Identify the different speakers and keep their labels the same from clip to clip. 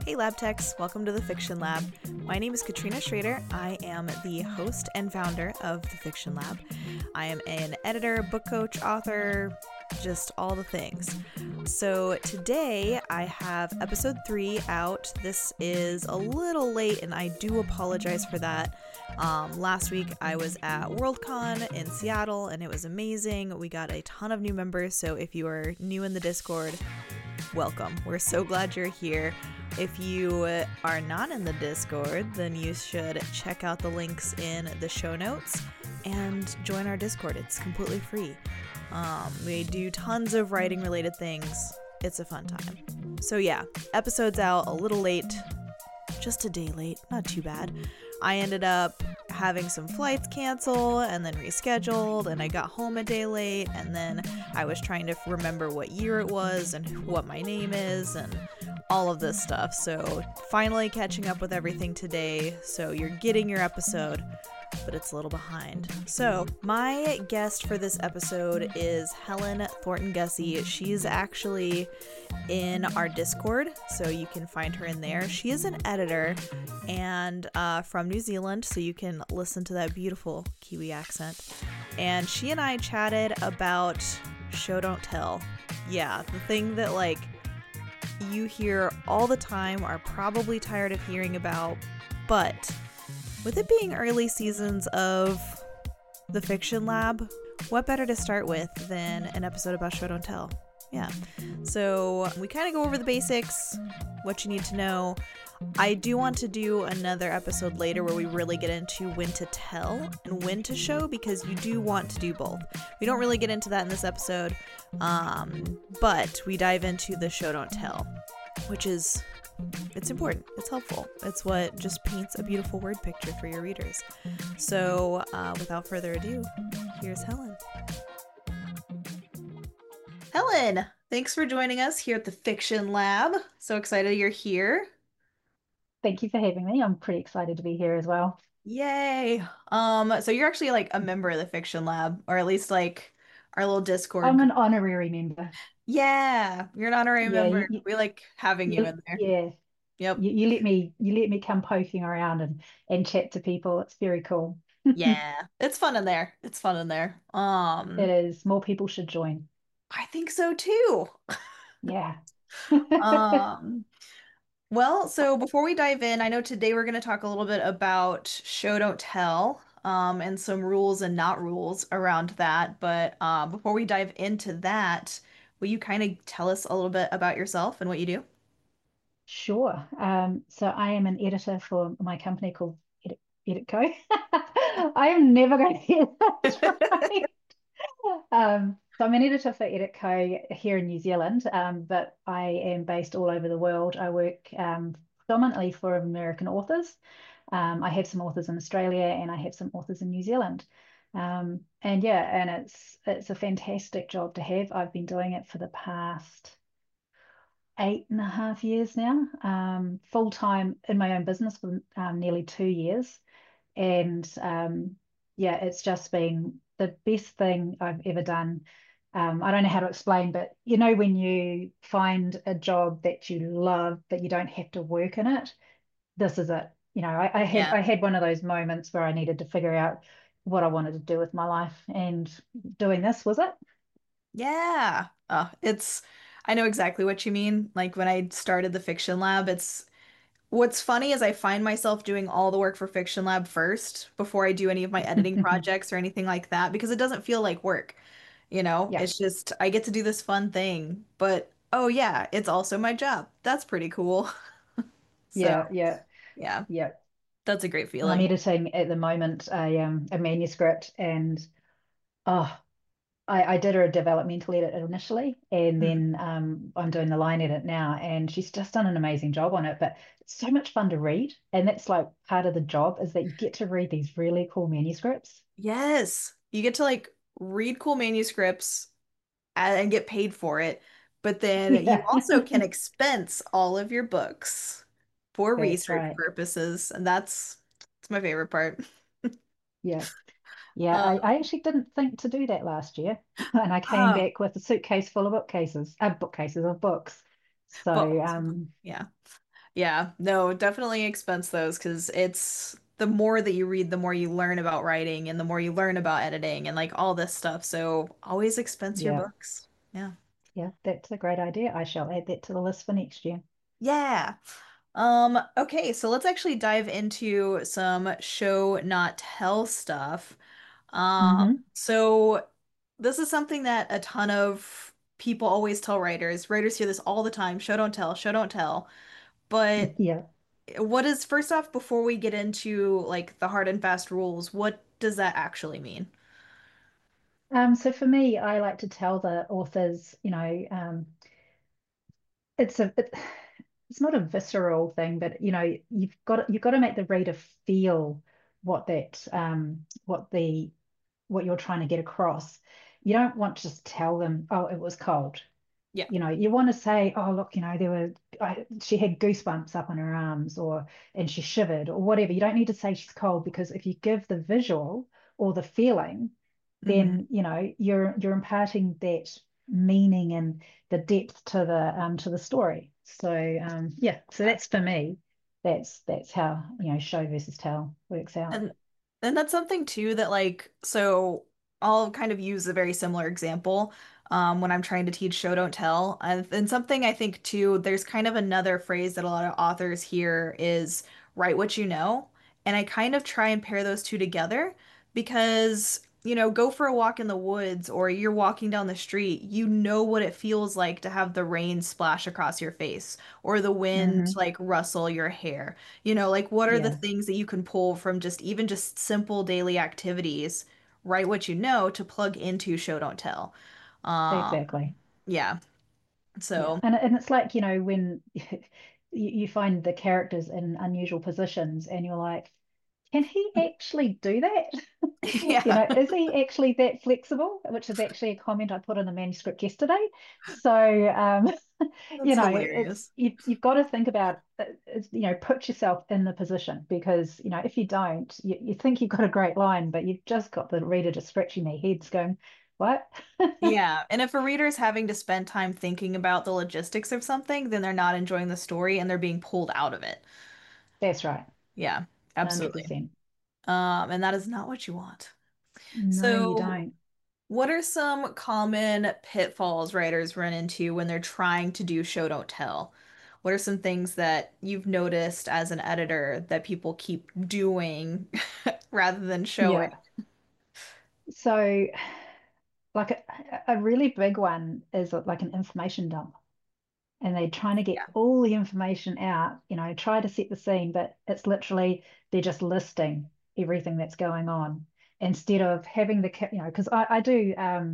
Speaker 1: Hey Lab Techs, welcome to the Fiction Lab. My name is Katrina Schrader. I am the host and founder of the Fiction Lab. I am an editor, book coach, author, just all the things. So today I have episode 3 out. This is a little late and I do apologize for that. Last week I was at Worldcon in Seattle and it was amazing. We got a ton of new members, so if you are new in the Discord, welcome. We're so glad you're here. If you are not in the Discord, then you should check out the links in the show notes and join our Discord. It's completely free. We do tons of writing related things. It's a fun time. So yeah, episode's out a little late, just a day late, not too bad. I ended up having some flights cancel and then rescheduled, and I got home a day late, and then I was trying to remember what year it was and what my name is and all of this stuff. So finally catching up with everything today. So you're getting your episode, but it's a little behind. So my guest for this episode is Helen Thornton Gussey. She's actually in our Discord, so you can find her in there. She is an editor and from New Zealand, so you can listen to that beautiful Kiwi accent. And she and I chatted about Show Don't Tell. Yeah, the thing that you hear all the time, are probably tired of hearing about, but with it being early seasons of the Fiction Lab, what better to start with than an episode about Show Don't Tell? Yeah. So we kind of go over the basics, what you need to know. I do want to do another episode later where we really get into when to tell and when to show, because you do want to do both. We don't really get into that in this episode, but we dive into the Show Don't Tell, which is, it's important. It's helpful. It's what just paints a beautiful word picture for your readers. So without further ado, here's Helen. Helen, thanks for joining us here at the Fiction Lab. So excited you're here.
Speaker 2: Thank you for having me. I'm pretty excited to be here as well.
Speaker 1: Yay. So you're actually a member of the Fiction Lab, or at least our little Discord
Speaker 2: I'm
Speaker 1: group.
Speaker 2: an honorary member.
Speaker 1: Yeah, you're an honorary
Speaker 2: Yeah,
Speaker 1: member. We like having you in there.
Speaker 2: yeah.
Speaker 1: Yep.
Speaker 2: You let me come poking around and chat to people. It's very cool.
Speaker 1: Yeah. It's fun in there. It's fun in there.
Speaker 2: It is. More people should join.
Speaker 1: I think so too.
Speaker 2: Yeah.
Speaker 1: Um, well, so before we dive in, I know today we're going to talk a little bit about Show Don't Tell, and some rules and not rules around that. But before we dive into that, will you kind of tell us a little bit about yourself and what you do?
Speaker 2: Sure. So I am an editor for my company called EditCo. I am never going to get that right. So I'm an editor for EditCo here in New Zealand, but I am based all over the world. I work predominantly for American authors. I have some authors in Australia and I have some authors in New Zealand. And yeah, and it's a fantastic job to have. I've been doing it for the past 8.5 years now, full time in my own business for nearly 2 years. And yeah, it's just been the best thing I've ever done. I don't know how to explain, but when you find a job that you love, but you don't have to work in it, this is it. I had
Speaker 1: Yeah.
Speaker 2: I had one of those moments where I needed to figure out what I wanted to do with my life, and doing this was it.
Speaker 1: Yeah. I know exactly what you mean. Like when I started the Fiction Lab, what's funny is I find myself doing all the work for Fiction Lab first before I do any of my editing projects or anything like that, because it doesn't feel like work.
Speaker 2: Yeah,
Speaker 1: It's just I get to do this fun thing, but oh yeah, it's also my job. That's pretty cool. So,
Speaker 2: yeah, yeah,
Speaker 1: yeah,
Speaker 2: yeah.
Speaker 1: that's a great
Speaker 2: And I'm
Speaker 1: feeling.
Speaker 2: editing at the moment a manuscript, and oh, I did her a developmental edit initially, and
Speaker 1: Mhm.
Speaker 2: then I'm doing the line edit now, and she's just done an amazing job on it. But it's so much fun to read, and that's like part of the job is that you get to read these really cool manuscripts.
Speaker 1: Yes, you get to read cool manuscripts and get paid for it, but then you
Speaker 2: Yeah,
Speaker 1: also can expense all of your books for
Speaker 2: that's
Speaker 1: research
Speaker 2: right.
Speaker 1: purposes, and that's my favorite part.
Speaker 2: Yeah, yeah.
Speaker 1: Uh,
Speaker 2: I actually didn't think to do that last year, and I came
Speaker 1: oh,
Speaker 2: back with a suitcase full of bookcases of books. So
Speaker 1: books. Yeah. Yeah, no, definitely expense those because it's the more that you read, the more you learn about writing and the more you learn about editing and like all this stuff. So always expense your
Speaker 2: Yeah,
Speaker 1: books. Yeah.
Speaker 2: yeah, that's a great idea. I shall add that to the list for next year.
Speaker 1: Yeah. Okay, so let's actually dive into some show not tell stuff.
Speaker 2: Hmm.
Speaker 1: So this is something that a ton of people always tell writers. Writers hear this all the time, show don't tell, show don't tell. But
Speaker 2: Yeah.
Speaker 1: what is first off, before we get into like the hard and fast rules, what does that actually mean?
Speaker 2: So for me, I like to tell the authors, it's not a visceral thing, but you've got to make the reader feel what that what you're trying to get across. You don't want to just tell them, oh, it was cold.
Speaker 1: Yeah.
Speaker 2: You want to say, oh, look, she had goosebumps up on her arms, and she shivered, or whatever. You don't need to say she's cold, because if you give the visual or the feeling,
Speaker 1: Hmm.
Speaker 2: then you're imparting that meaning and the depth to the story. So yeah, so that's for me. That's how show versus tell works out.
Speaker 1: And and that's something too that like so I'll kind of use a very similar example when I'm trying to teach show don't tell. And something I think too, there's kind of another phrase that a lot of authors hear is write what you know. And I kind of try and pair those two together because, go for a walk in the woods or you're walking down the street, you know what it feels like to have the rain splash across your face or the wind
Speaker 2: Hmm.
Speaker 1: like rustle your hair. Like what are the
Speaker 2: Yeah,
Speaker 1: things that you can pull from just even just simple daily activities, write what you know to plug into show don't tell. Um,
Speaker 2: exactly.
Speaker 1: yeah.
Speaker 2: Yeah,
Speaker 1: So
Speaker 2: and it's like, when you find the characters in unusual positions, and you're like, can he actually do that?
Speaker 1: yeah,
Speaker 2: Is he actually that flexible? Which is actually a comment I put in the manuscript yesterday. So,
Speaker 1: that's
Speaker 2: it's
Speaker 1: hilarious.
Speaker 2: you've got to think about, put yourself in the position, because, if you don't, you think you've got a great line, but you've just got the reader just scratching their heads going, what?
Speaker 1: Yeah, and if a reader is having to spend time thinking about the logistics of something, then they're not enjoying the story and they're being pulled out of it.
Speaker 2: That's right.
Speaker 1: Yeah, absolutely.
Speaker 2: 100%.
Speaker 1: And that is not what you want.
Speaker 2: No, you
Speaker 1: So
Speaker 2: don't.
Speaker 1: what are some common pitfalls writers run into when they're trying to do show don't tell? What are some things that you've noticed as an editor that people keep doing rather than showing?
Speaker 2: Yeah. So, like a really big one is like an information dump, and they're trying to get
Speaker 1: Yeah.
Speaker 2: all the information out, try to set the scene, but it's literally they're just listing everything that's going on, instead of having because I do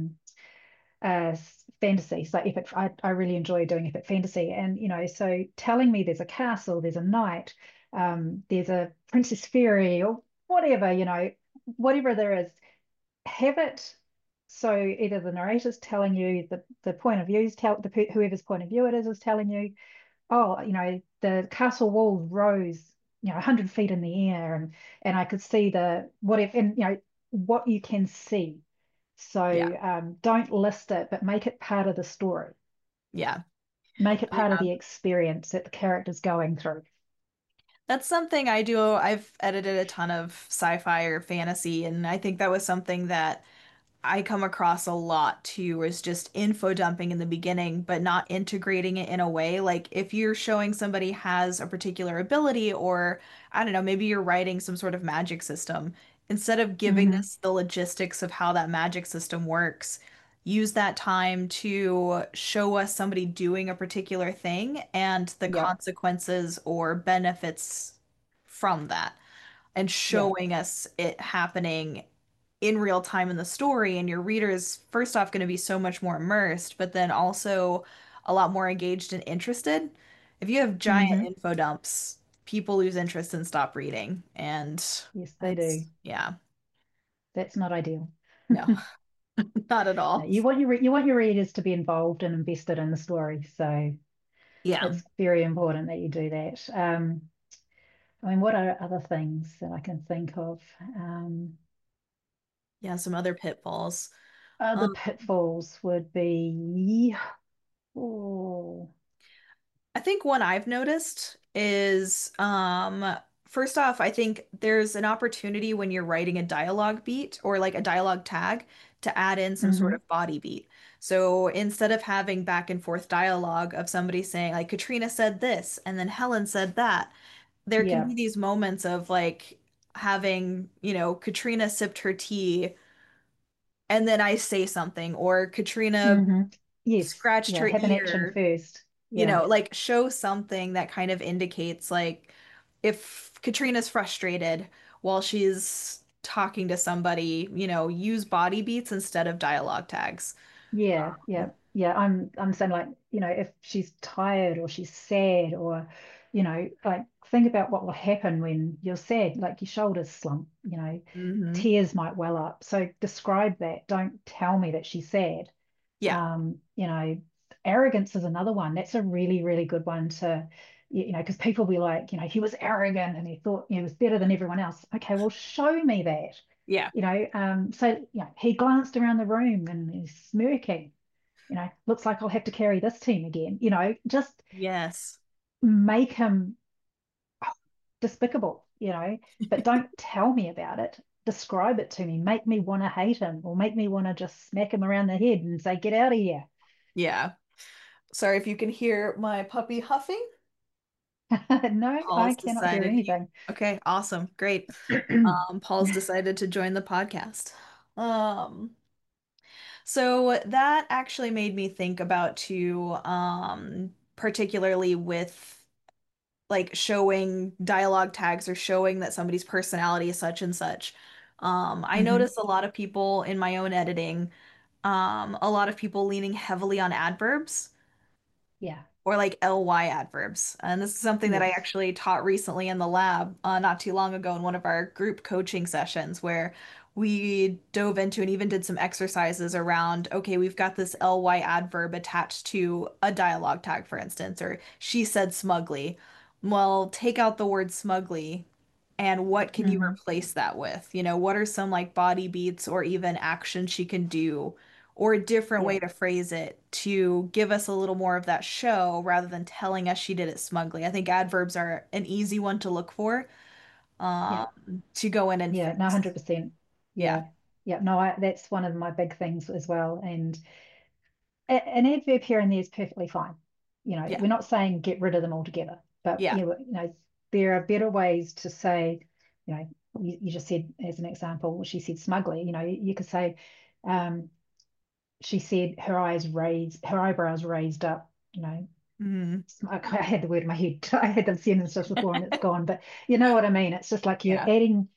Speaker 2: fantasy, so epic. I really enjoy doing epic fantasy, and so telling me there's a castle, there's a knight, there's a princess fairy, or whatever, whatever there is, have it so either the narrator's telling you the point of views, whoever's point of view it is telling you, oh, the castle walls rose, 100 feet in the air, and I could see the what if, and what you can see.
Speaker 1: Yeah.
Speaker 2: So don't list it, but make it part of the story.
Speaker 1: Yeah.
Speaker 2: Make it part of
Speaker 1: Yeah.
Speaker 2: the experience that the character's going through.
Speaker 1: That's something I do. I've edited a ton of sci-fi or fantasy, and I think that was something that I come across a lot too, is just info dumping in the beginning, but not integrating it in a way. Like if you're showing somebody has a particular ability, or I don't know, maybe you're writing some sort of magic system, instead of giving
Speaker 2: Hmm.
Speaker 1: us the logistics of how that magic system works, use that time to show us somebody doing a particular thing and the
Speaker 2: Yep.
Speaker 1: consequences or benefits from that, and
Speaker 2: Yep.
Speaker 1: showing us it happening in real time in the story, and your reader is first off going to be so much more immersed, but then also a lot more engaged and interested. If you have giant
Speaker 2: Hmm.
Speaker 1: info dumps, people lose interest and stop reading, and
Speaker 2: Yes, they do.
Speaker 1: yeah,
Speaker 2: That's not ideal.
Speaker 1: no, not at
Speaker 2: No,
Speaker 1: all.
Speaker 2: you want your readers to be involved and invested in the story. So
Speaker 1: Yeah,
Speaker 2: it's very important that you do that. I mean, what are other things that I can think of?
Speaker 1: yeah, some other pitfalls.
Speaker 2: Other
Speaker 1: Um,
Speaker 2: pitfalls would be, oh,
Speaker 1: I think one I've noticed is first off, I think there's an opportunity when you're writing a dialogue beat or like a dialogue tag to add in some sort
Speaker 2: Hmm.
Speaker 1: of body beat. So instead of having back and forth dialogue of somebody saying like Katrina said this and then Helen said that, there can
Speaker 2: Yeah.
Speaker 1: be these moments of like having, Katrina sipped her tea and then I say something, or Katrina
Speaker 2: Hmm. Yes.
Speaker 1: scratched
Speaker 2: Yeah.
Speaker 1: her
Speaker 2: Have an action
Speaker 1: ear,
Speaker 2: first. Yeah.
Speaker 1: like show something that kind of indicates like if Katrina's frustrated while she's talking to somebody, use body beats instead of dialogue tags.
Speaker 2: Yeah, yeah, yeah. I'm saying like, if she's tired or she's sad or, like think about what will happen when you're sad, like your shoulders slump,
Speaker 1: Hmm.
Speaker 2: tears might well up. So describe that. Don't tell me that she's sad.
Speaker 1: Yeah.
Speaker 2: You know, arrogance is another one. That's a really, really good one to, because people be like, he was arrogant and he thought he was better than everyone else. Okay, well, show me that.
Speaker 1: Yeah.
Speaker 2: So he glanced around the room and he's smirking. Looks like I'll have to carry this team again. Just
Speaker 1: Yes.
Speaker 2: make him despicable. But don't tell me about it. Describe it to me. Make me want to hate him, or make me want to just smack him around the head and say, "Get out of here."
Speaker 1: Yeah. Sorry if you can hear my puppy huffing.
Speaker 2: No, I
Speaker 1: Paul's
Speaker 2: cannot hear
Speaker 1: decided he,
Speaker 2: anything.
Speaker 1: okay, awesome. Great. Paul's decided to join the podcast. Um, so that actually made me think about too, particularly with like showing dialogue tags or showing that somebody's personality is such and such. I
Speaker 2: Hmm.
Speaker 1: notice a lot of people in my own editing, a lot of people leaning heavily on adverbs
Speaker 2: Yeah.
Speaker 1: or like ly adverbs. And this is something that I
Speaker 2: Yes.
Speaker 1: actually taught recently in the lab, not too long ago in one of our group coaching sessions where we dove into and even did some exercises around, okay, we've got this ly adverb attached to a dialogue tag, for instance, or she said smugly. Well, take out the word smugly and what can you
Speaker 2: Hmm.
Speaker 1: replace that with? What are some like body beats or even actions she can do, or a different way
Speaker 2: Yeah.
Speaker 1: to phrase it to give us a little more of that show rather than telling us she did it smugly? I think adverbs are an easy one to look for,
Speaker 2: Yeah.
Speaker 1: to go in and
Speaker 2: Yeah. No,
Speaker 1: fix.
Speaker 2: 100%.
Speaker 1: Yeah.
Speaker 2: Yeah. Yeah. No, that's one of my big things as well. And an adverb here and there is perfectly fine.
Speaker 1: Yeah.
Speaker 2: We're not saying get rid of them altogether, but
Speaker 1: Yeah.
Speaker 2: there are better ways to say, you just said as an example, she said smugly, you could say, um, she said her eyebrows raised up,
Speaker 1: Mhm.
Speaker 2: I had the word in my head. I had the sentence just before and it's gone, but you know what I mean. It's just like you're
Speaker 1: Yeah.
Speaker 2: adding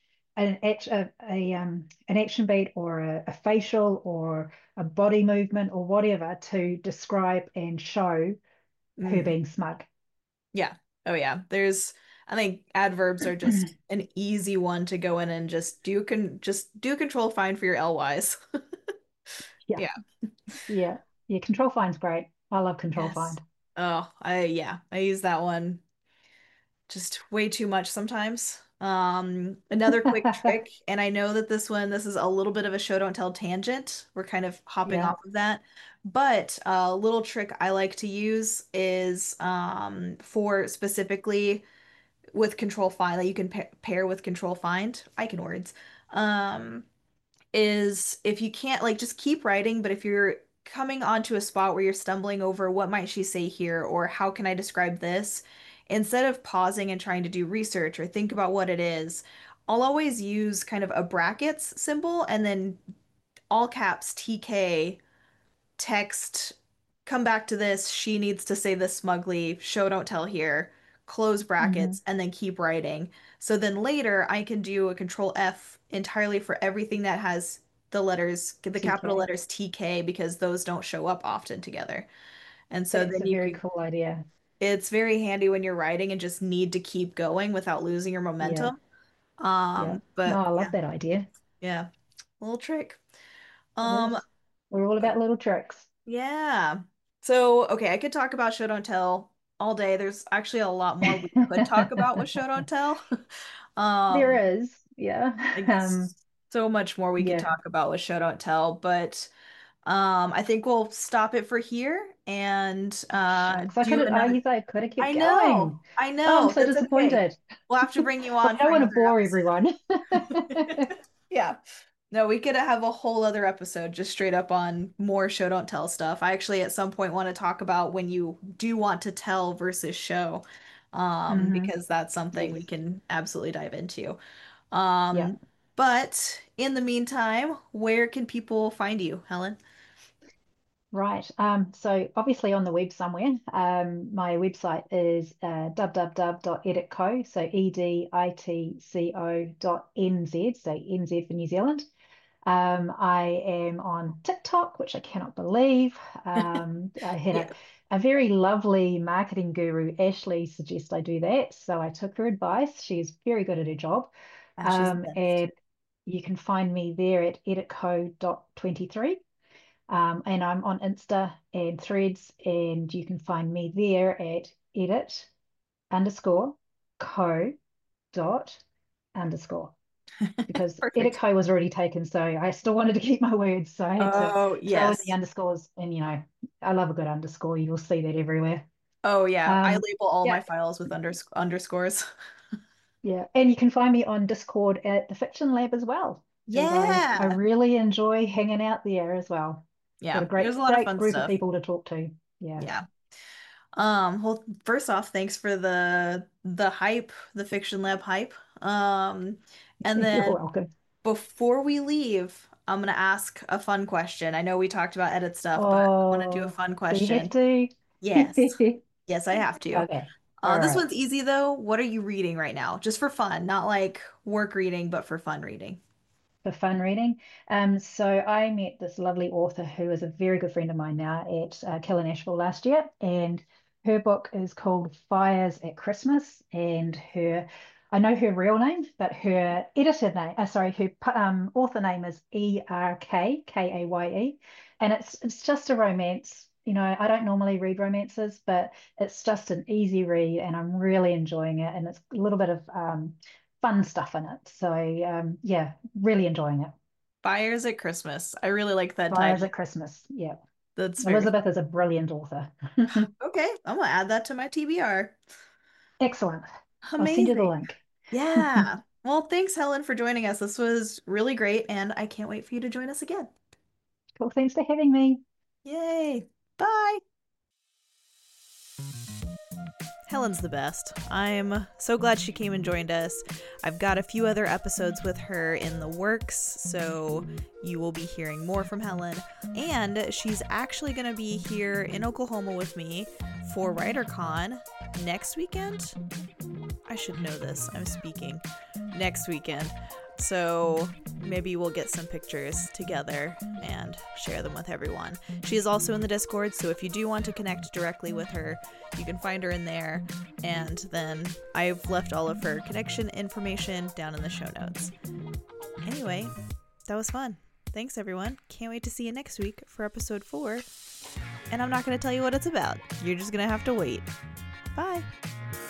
Speaker 2: an action beat or a facial or a body movement or whatever to describe and show her
Speaker 1: Mm.
Speaker 2: being smug.
Speaker 1: Yeah. Oh yeah. I think adverbs are just an easy one to go in and just do control find for your LYs.
Speaker 2: Yeah,
Speaker 1: Yeah.
Speaker 2: yeah, yeah. Control find's great. I love control
Speaker 1: Yes.
Speaker 2: find.
Speaker 1: Oh, I use that one just way too much sometimes. Another quick trick, and I know that this is a little bit of a show don't tell tangent. We're kind of hopping
Speaker 2: Yeah.
Speaker 1: off of that. But a little trick I like to use is for specifically with control find that you can pair with control find. I can words. Um, is if you can't like just keep writing, but if you're coming onto a spot where you're stumbling over what might she say here or how can I describe this, instead of pausing and trying to do research or think about what it is, I'll always use kind of a brackets symbol and then all caps TK text, come back to this. She needs to say this smugly. Show don't tell here. Close
Speaker 2: Hmm.
Speaker 1: brackets and then keep writing. So then later I can do a control F entirely for everything that has the capital
Speaker 2: TK.
Speaker 1: letters TK because those don't show up often together. And so
Speaker 2: That's
Speaker 1: then
Speaker 2: a very cool idea.
Speaker 1: it's very handy when you're writing and just need to keep going without losing your
Speaker 2: Yeah.
Speaker 1: momentum.
Speaker 2: Yeah. No,
Speaker 1: But
Speaker 2: I
Speaker 1: yeah,
Speaker 2: love that idea.
Speaker 1: yeah, little trick.
Speaker 2: It
Speaker 1: Um,
Speaker 2: is. We're all about little tricks.
Speaker 1: Yeah. So, okay, I could talk about Show Don't Tell all day. There's actually a lot more we could talk about with Show Don't Tell.
Speaker 2: There
Speaker 1: Um,
Speaker 2: is, yeah.
Speaker 1: like so much more we could
Speaker 2: Yeah.
Speaker 1: talk about with Show Don't Tell, but I think we'll stop it for here and
Speaker 2: Shucks, I
Speaker 1: do
Speaker 2: could have,
Speaker 1: another.
Speaker 2: I could have
Speaker 1: I
Speaker 2: kept
Speaker 1: know,
Speaker 2: going.
Speaker 1: I
Speaker 2: Oh, I'm
Speaker 1: know.
Speaker 2: so
Speaker 1: That's okay.
Speaker 2: disappointed.
Speaker 1: We'll have to bring you
Speaker 2: Well,
Speaker 1: on
Speaker 2: I
Speaker 1: for
Speaker 2: don't want to
Speaker 1: another
Speaker 2: bore
Speaker 1: episode.
Speaker 2: everyone.
Speaker 1: Yeah. No, we could have a whole other episode just straight up on more show don't tell stuff. I actually at some point want to talk about when you do want to tell versus show,
Speaker 2: Hmm.
Speaker 1: because that's something we
Speaker 2: Yes.
Speaker 1: can absolutely dive into.
Speaker 2: Yeah.
Speaker 1: Um, but in the meantime, where can people find you, Helen?
Speaker 2: Right. So obviously on the web somewhere, my website is www.editco, so editco.nz, so NZ for New Zealand. I am on TikTok, which I cannot believe. I had
Speaker 1: Yeah,
Speaker 2: a very lovely marketing guru, Ashley, suggest I do that. So I took her advice. She's very good at her job.
Speaker 1: Ashley's the best.
Speaker 2: And you can find me there at editco.23. And I'm on Insta and Threads, and you can find me there at edit underscore co dot underscore because edit
Speaker 1: Perfect.
Speaker 2: co was already taken. So I still wanted to keep my words. So I had to
Speaker 1: Oh,
Speaker 2: throw in the
Speaker 1: yes.
Speaker 2: underscores. And, I love a good underscore. You'll see that everywhere.
Speaker 1: Oh, yeah. I
Speaker 2: Um,
Speaker 1: label all my
Speaker 2: yeah,
Speaker 1: files with underscores.
Speaker 2: yeah. And you can find me on Discord at the Fiction Lab as well, because I
Speaker 1: Yeah.
Speaker 2: really enjoy hanging out there as well. Got a
Speaker 1: Yeah. There's
Speaker 2: great,
Speaker 1: a lot of
Speaker 2: great
Speaker 1: fun
Speaker 2: group of
Speaker 1: stuff.
Speaker 2: people to talk to. Yeah.
Speaker 1: Yeah. Well, first off, thanks for the hype, the Fiction Lab hype. And
Speaker 2: You're
Speaker 1: then
Speaker 2: welcome.
Speaker 1: before we leave, I'm gonna ask a fun question. I know we talked about edit stuff, but I want to do a
Speaker 2: Oh,
Speaker 1: fun
Speaker 2: do you have
Speaker 1: question.
Speaker 2: to?
Speaker 1: Yes. Yes, I have to.
Speaker 2: Okay. All
Speaker 1: This
Speaker 2: right.
Speaker 1: one's easy though. What are you reading right now? Just for fun, not like work reading, but for fun reading.
Speaker 2: For fun reading. So I met this lovely author who is a very good friend of mine now at Kill Asheville last year, and her book is called Fires at Christmas. And I know her real name, but her editor name, sorry, her author name is ERK Kaye, and it's just a romance. I don't normally read romances, but it's just an easy read, and I'm really enjoying it. And it's a little bit of fun stuff in it. So yeah, really enjoying it.
Speaker 1: Fires at Christmas. I really like that
Speaker 2: Fires
Speaker 1: title.
Speaker 2: at Christmas. Yeah.
Speaker 1: That's very
Speaker 2: Elizabeth
Speaker 1: fun.
Speaker 2: is a brilliant author.
Speaker 1: Okay, I'm gonna add that to my TBR.
Speaker 2: Excellent. I'll send you the
Speaker 1: Amazing.
Speaker 2: link.
Speaker 1: Yeah. Well, thanks, Helen, for joining us. This was really great, and I can't wait for you to join us again.
Speaker 2: Cool. Thanks for having me.
Speaker 1: Yay. Bye. Helen's the best. I'm so glad she came and joined us. I've got a few other episodes with her in the works, so you will be hearing more from Helen. And she's actually going to be here in Oklahoma with me for WriterCon next weekend. I should know this. I'm speaking next weekend. So maybe we'll get some pictures together and share them with everyone. She is also in the Discord, so if you do want to connect directly with her, you can find her in there. And then I've left all of her connection information down in the show notes. Anyway, that was fun. Thanks, everyone. Can't wait to see you next week for episode 4. And I'm not going to tell you what it's about. You're just going to have to wait. Bye.